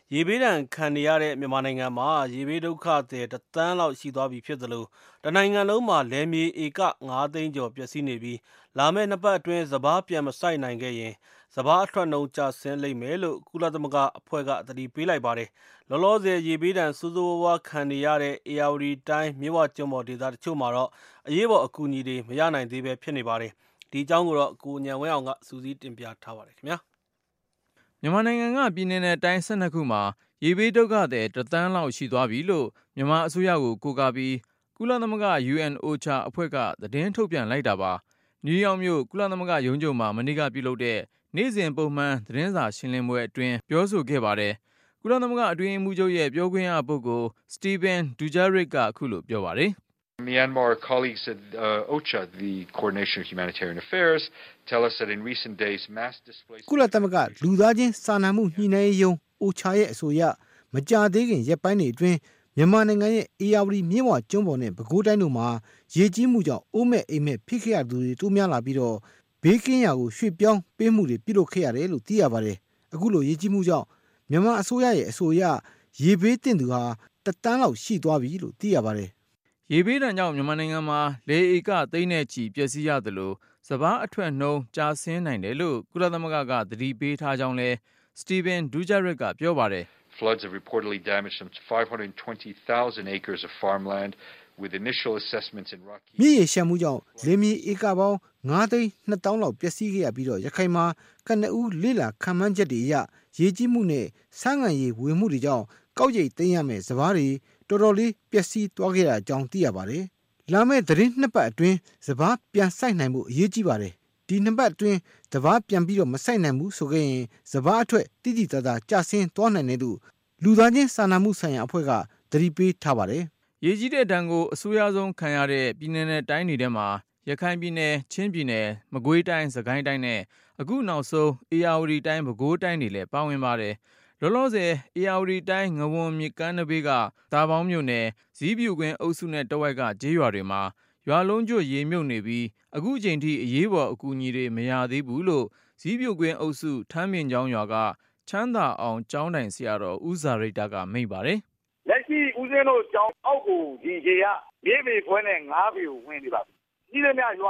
ရေဘေးဒဏ်ခံနေရတဲ့မြန်မာနိုင်ငံမှာရေဘေးဒုက္ခသည်တစ်သန်းလောက်ရှိသွားပြီဖြစ်သလိုတနိုင်ငံလုံးမှာလယ်မြေဧက9သိန်းကျော်ပျက်စီးနေပြီးလာမယ့်နှစ်ပတ်အတွင်းစပါးပြန်မစိုက်နိုင်ခဲ့ရင်စပါးအထွက်နှုန်းကျဆင်းလိမ့်မယ်လို့ကုလသမဂ္ဂအဖွဲ့ကသတိပေးလိုက်ပါတယ်။လောလောဆယ်ရေဘေးဒဏ်ဆိုးဆိုးဝါးဝါးခံနေရတဲ့ဧရာဝတီတိုင်းမြစ်ဝကျွန်းပေါ်ဒေသတချို့မှာတော့အရေးပေါ်အကူအညီတွေမရနိုင်သေးပဲဖြစ်နေပါတယ်။ဒီအကြောင်းကိုတော့ကိုဉာဏ်ဝင်းအောင်ကစူးစီးတင်ပြထားပါတယ်ခင်ဗျာ။မြန်မာနိုင်ငံကပြည်နယ်နဲ့တိုင်း12ခုမှာရေဘေးဒုက္ခသည်တစ်သန်းလောက်ရှိသွားပြီလို့မြန်မာအစိုးရကိုကိုးကားပြီးကုလသမဂ္ဂ UNOCHA အဖွဲ့ကသတင်းထုတ်ပြန်လိုက်တာပါ။နယူးယောက်မြို့ကုလသမဂ္ဂရုံးချုပ်မှာမနေ့ကပြုလုပ်တဲ့နေ့စဉ်ပုံမှန်သတင်းစာရှင်းလင်းပွဲအတွင်းပြောဆိုခဲ့ပါတယ်။ကုလသမဂ္ဂအတွင်းရေးမှူးချုပ်ရဲ့ပြောခွင့်ရပုဂ္ဂိုလ် Stephen Dujarric ကအခုလိုပြောပါတယ်။ Myanmar colleagues at OCHA, the Coordination of Humanitarian Affairs, tell us that in recent days mass displacement ကုလသမဂ္ဂလူသားချင်းစာနာမှုညှိနှိုင်းရေးယုံ OCHA ရဲ့အဆိုအရမကြာသေးခင်ရက်ပိုင်းတွေအတွင်းမြန်မာနိုင်ငံရဲ့အေရဝတီမြစ်ဝကျွန်းပေါ်နဲ့ပဲခူးတိုင်းတို့မှာရေကြီးမှုကြောင့်အိုးမဲ့အိမ်မဲ့ဖြစ်ခဲ့ရသူတွေတိုးများလာပြီးတော့ဘေးကင်းရာကိုရွှေ့ပြောင်းပေးမှုတွေပြုလုပ်ခဲ့ရတယ်လို့သိရပါတယ်။အခုလိုရေကြီးမှုကြောင့်မြန်မာအစိုးရရဲ့အဆိုအရရေဘေးတင်သူဟာတစ်သန်းလောက်ရှိသွားပြီလို့သိရပါတယ်။ရေဘေးဒဏ်ကြောင့်မြန်မာနိုင်ငံမှာလေဧကသိန်းနဲ့ချီပျက်စီးရသလိုစပါးအထွက်နှုန်းကျဆင်းနိုင်တယ်လို့ကုလသမဂ္ဂကသတိပေးထားကြောင်းလဲ Stephen Dujarric ကပြောပါတယ်။ Floods have reportedly damaged some 520,000 acres of farmland with initial assessments in Rocky. မြေရေရှမ်းမှုကြောင့်လယ်မြေဧကပေါင်း9,200,000 လောက်ပျက်စီးခဲ့ရပြီးတော့ရခိုင်မှာကနဦးလေ့လာခံမှန်းချက်တွေအရရေကြီးမှုနဲ့ဆန်းငံရေဝေမှုတွေကြောင့်ကောက်ရိတ်သိမ်းရမယ်စပါးတွေတော်တော်လေးပျက်စီးသွားခဲ့တာအကြောင်းသိရပါတယ်။လာမယ့်သတင်းနှစ်ပတ်အတွင်းစပါးပြန်စိုက်နိုင်ဖို့အရေးကြီးပါတယ်။ဒီနှစ်ပတ်အတွင်းစပါးပြန်ပြီးတော့မစိုက်နိုင်ဘူးဆိုခဲ့ရင်စပါးအထွက်တိတိကျကျကျဆင်းသွားနိုင်တယ်လို့လူသားချင်းစာနာမှုဆိုင်ရာအဖွဲ့ကသတိပေးထားပါတယ်။ရေကြီးတဲ့ဒဏ်ကိုအဆိုးရွားဆုံးခံရတဲ့ပြည်နယ်နဲ့တိုင်းတွေထဲမှာရခိုင်ပြည်နယ်၊ချင်းပြည်နယ်၊မကွေးတိုင်း၊စကိုင်းတိုင်းနဲ့အခုနောက်ဆုံးဧရာဝတီတိုင်း၊ပဲခူးတိုင်းတွေလည်းပါဝင်ပါတယ်။လောလောဆယ်ဧရာဝတီတိုင်းငဝန်မြစ်ကမ်းနဘေးကတာပေါင်းမြို့နယ်ဇီးပြူကွင်းအုပ်စုနဲ့တဝိုက်ကကျေးရွာတွေမှာရွာလုံးကျွတ်ရေမြုပ်နေပြီးအခုချိန်ထိအရေးပေါ်အကူအညီတွေမရသေးဘူးလို့ဇီးပြူကွင်းအုပ်စုထမ်းမြင့်ကျောင်းရွာကချမ်းသာအောင်ကျောင်းတိုင်ဆရာတော်ဦးဇာရိတ္တကမိန့်ပါတယ်။လက်ရှိဦးဇင်းတို့ကျောင်းအောက်ကိုဒီရေက၄ပေခွဲနဲ့၅ပေကိုဝင်နေပါပြီ။ကြီးတဲ့မြရွာ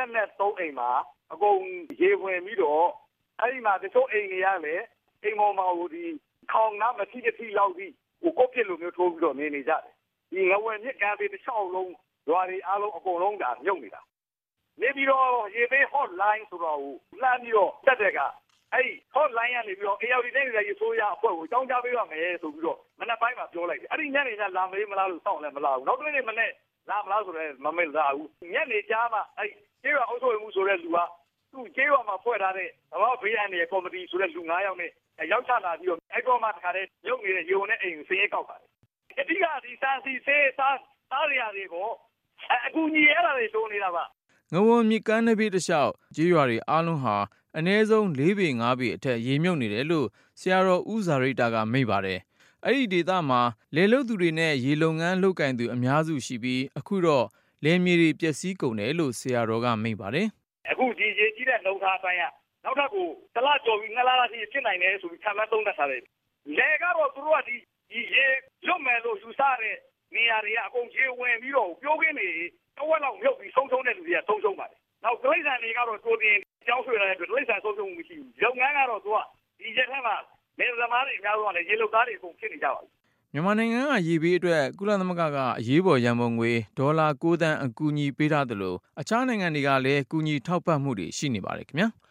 43အိမ်မှာအကုန်ရေဝင်ပြီးတော့အဲ့ဒီမှာတချို့အိမ်တွေကလည်းအိမ်ပေါ်မှာဟိုဒီခေါင်နာမရှိတစ်ထိလောက်ပြီးဟိုကိုပြစ်လိုမျိုးထိုးပြီးတော့နေကြတယ်။ဒီငဝယ်မြစ်ကမ်းဘေးတစ်လျှောက်လုံးရွာတွေအားလုံးအကုန်လုံးဒါမြုပ်နေတာ။နေပြီးတော့ရေဘေး hotline ဆိုတော့လှမ်းပြီးတော့တက်တဲ့ကအဲ့ hotline ကနေပြီးတော့အေရောက်ဒီတိုင်းရေဆိုးရအဖွဲ့ကိုတောင်းကြပေးရမယ်ဆိုပြီးတော့မနေ့ပိုင်းမှာပြောလိုက်တယ်အဲ့ဒီညနေကလာမေးမလားလို့စောင့်လည်းမလာဘူးနောက်တစ်နေ့မနေ့လာမလားဆိုတော့မမေ့လာဘူးညနေကြားမှာအဲ့ကျေးရွာအုပ်ချုပ်မှုဆိုတဲ့လူကသူ့ကျေးရွာမှာဖွဲ့ထားတဲ့ဘာဘေးရန်ရဲ့ကော်မတီဆိုတဲ့လူ9ယောက်နဲ့ရောက်ချလာပြီးတော့အဲ့ကောမှာတခါတည်းရုပ်နေတဲ့ရေုံနဲ့အိမ်စင်းရဲကောက်ပါတယ်အဓိကဒီစာစီစေးစားရတွေကိုအကူညီရတာတွေတိုးနေတာပါငဝန်မြစ်ကမ်းနဘေးတစ်လျှောက်ကျေးရွာတွေအားလုံးဟာအနည်းဆုံး4ပေ5ပေအထက်ရေမြုပ်နေတယ်လို့ဆရာတော်ဦးဇာရိတ္တကမိန့်ပါတယ်။အဲ့ဒီဒေသမှာလယ်လုပ်သူတွေနဲ့ရေလုပ်ငန်းလုပ်ကင်သူအများစုရှိပြီးအခုတော့လယ်မြေတွေပျက်စီးကုန်တယ်လို့ဆရာတော်ကမိန့်ပါတယ်။အခုဒီရေကြီးတဲ့နှုတ်ထားပိုင်းကနောက်ထပ်ကိုတစ်လကျော်ပြီး2လအထိဖြစ်နိုင်တယ်ဆိုပြီးခံမှန်းသုံးသပ်ထားတယ်။လယ်ကတော့သူတို့ကဒီရေလွတ်မယ်လို့ယူဆတဲ့နေရာတွေကအကုန်ခြေဝင်ပြီးတော့ပြိုးခင်းနေတဝက်လောက်မြုပ်ပြီးဆုံးတဲ့လူတွေကဆုံးပါတယ်။နောက်တိရစ္ဆာန်တွေကတော့တိုးတင်ကျောင်းဆွေလာတဲ့အတွက်တိရစ္ဆာန်ဆုံးရှုံးမှုမရှိဘူး။လုပ်ငန်းကတော့သူကဒီရက်ထက်မှလယ်သမားတွေအများဆုံးကလည်းရေလုပ်သားတွေအကုန်ဖြစ်နေကြပါဘူး။မြန်မာနိုင်ငံကရေဘေးအတွက်ကုလသမဂ္ဂကအရေးပေါ်ရန်ပုံငွေဒေါ်လာ9 သန်းအကူအညီပေးထားသလိုအခြားနိုင်ငံတွေကလည်းကူညီထောက်ပံ့မှုတွေရှိနေပါတယ်ခင်ဗျာ။